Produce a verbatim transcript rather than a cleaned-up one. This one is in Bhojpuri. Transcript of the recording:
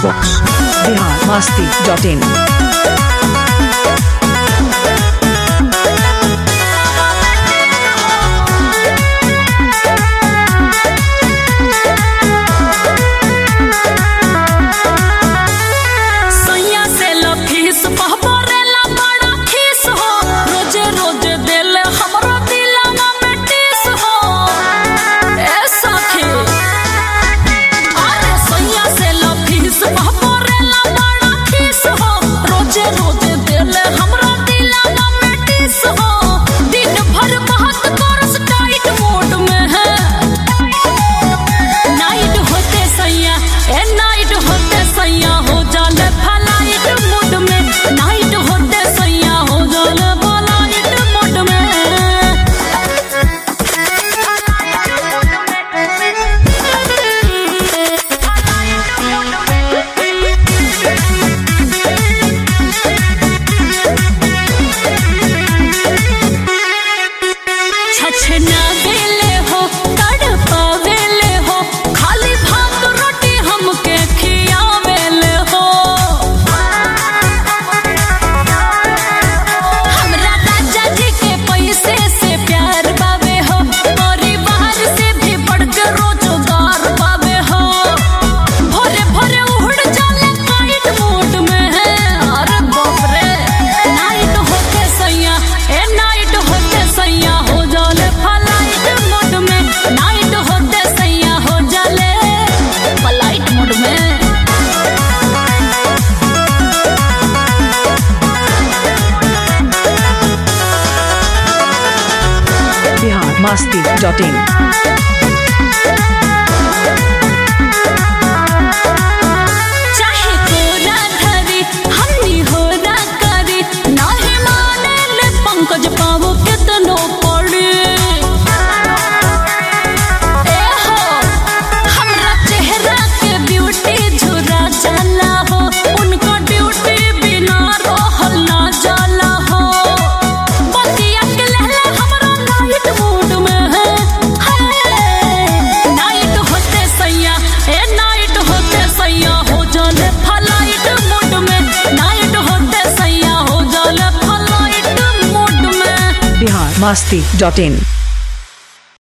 box. Bihar Masti dot in. Masti dot in. Pankaj पावो कितनो पड़े हमरा चेहरा के ब्यूटी झुरा जाला हो, उनको ड्यूटी बिना रहल ना जाला हो। बतिया के लहला हमरा नाइट मूड में है, नाइट होते सैया ए नाइट होते सैया हो जाले फ्लाइट मूड में, नाइट होते सैया हो जाले फ्लाइट मूड में। बिहार मस्ती डॉट इन।